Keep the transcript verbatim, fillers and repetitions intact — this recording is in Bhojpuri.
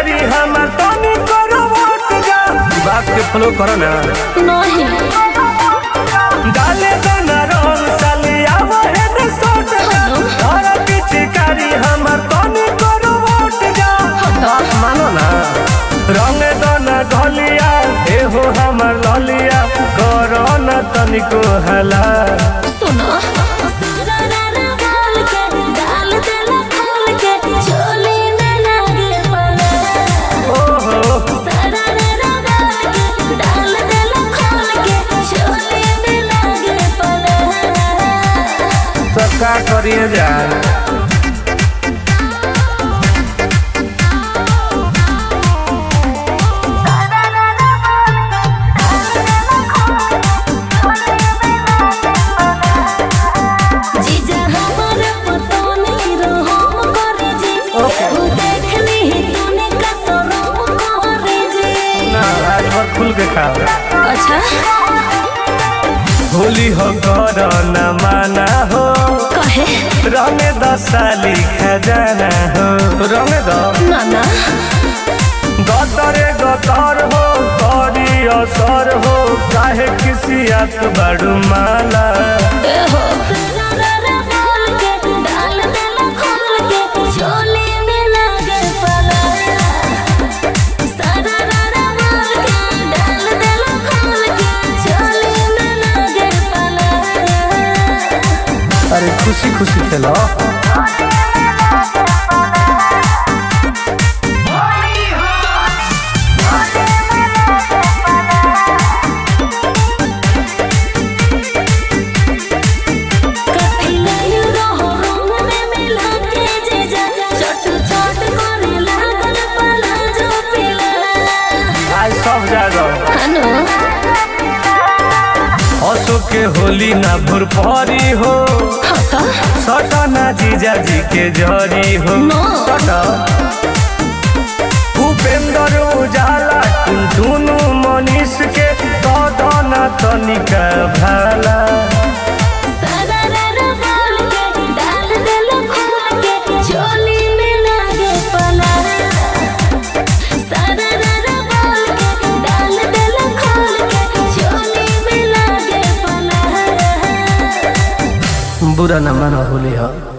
पिचकारी हमार तनी करो वोट जा बात के फॉलो करो ना नहीं डाले दाना रंग सालिया वहे न सोट जा और पिचकारी हमार तनी करो वोट जा मानो ना रंग दाना ढलिया ए हो हमार ललिया करो ना तनिको हला सुनो का करिए जान जीजा हमर पतोनी रहम करे जी देखली तूने कसरो करे जी ना आज भर खुल के खा अच्छा होली हो कर न माना हो कहे रंग दसाली खजाना हो रंग द ना ना गतरे गतर हो करी असर हो चाहे किसी आत बड़ू माला ए हो सरारा बोल के डाल देला खोल के चोली में लागे पला सरारा बोल के डाल देला खोल के चोली में लागे पला अरे खुशी खुशी खेलो असो के होली ना भोर परी हो सटा ना जीजा जी के जरी हो सटा उपेंद्र उजाला टुनटुनु मनीष के ना तनिका भाला बुरा न मानो होली हो।